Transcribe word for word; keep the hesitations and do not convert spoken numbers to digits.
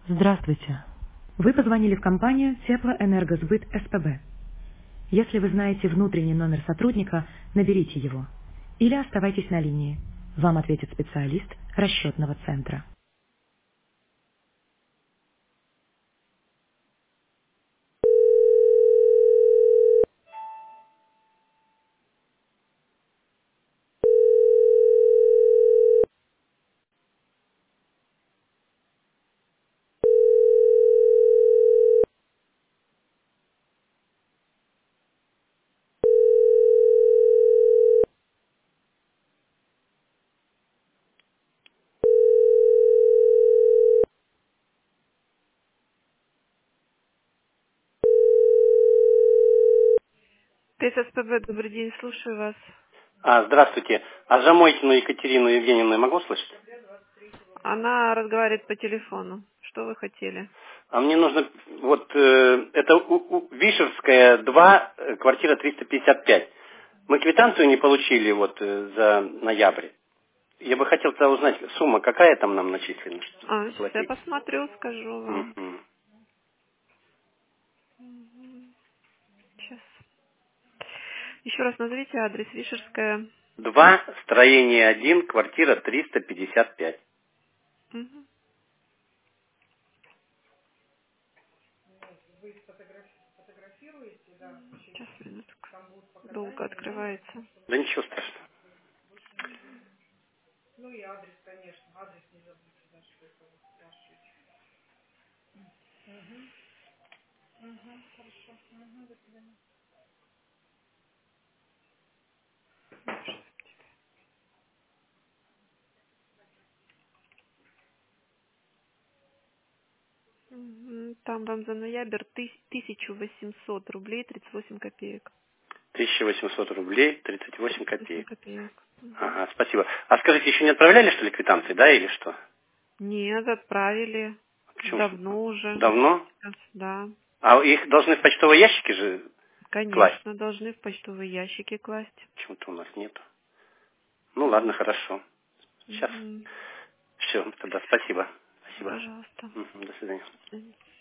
Здравствуйте. Вы позвонили в компанию Теплоэнергосбыт СПБ. Если вы знаете внутренний номер сотрудника, наберите его. Или оставайтесь на линии. Вам ответит специалист расчетного центра. ТССПБ, добрый день, слушаю вас. А, здравствуйте. А Замойкину Екатерину Евгеньевну я могу слышать? Она разговаривает по телефону. Что вы хотели? А мне нужно, вот, э, это у- у- Вишевская, два, э, квартира триста пятьдесят пять. Мы квитанцию не получили вот э, за ноябрь. Я бы хотел тогда узнать, сумма какая там нам начислена, чтобы А, сейчас я заплатить. посмотрю, скажу вам. Мгм. Сейчас. Еще раз назовите адрес. Вишерская. Два, строение один, квартира триста пятьдесят пять. Мгм. Сейчас, минутку. Долго открывается. Да ничего страшного. Мгм. Там вам за ноябрь тыс- тысяча восемьсот рублей тридцать восемь копеек. тысяча восемьсот рублей, тридцать восемь тридцать восемь копеек. копеек. Мгм. Ага, спасибо. А скажите, еще не отправляли, что ли, квитанции, да, или что? Нет, отправили. Почему? Давно уже. Давно? Сейчас, да. А их должны в почтовые ящики же класть? Конечно, должны в почтовые ящики класть. Почему-то у нас нету. Ну ладно, хорошо. Сейчас. Мгм. Все, тогда спасибо. Спасибо. Пожалуйста. Мгм, до свидания.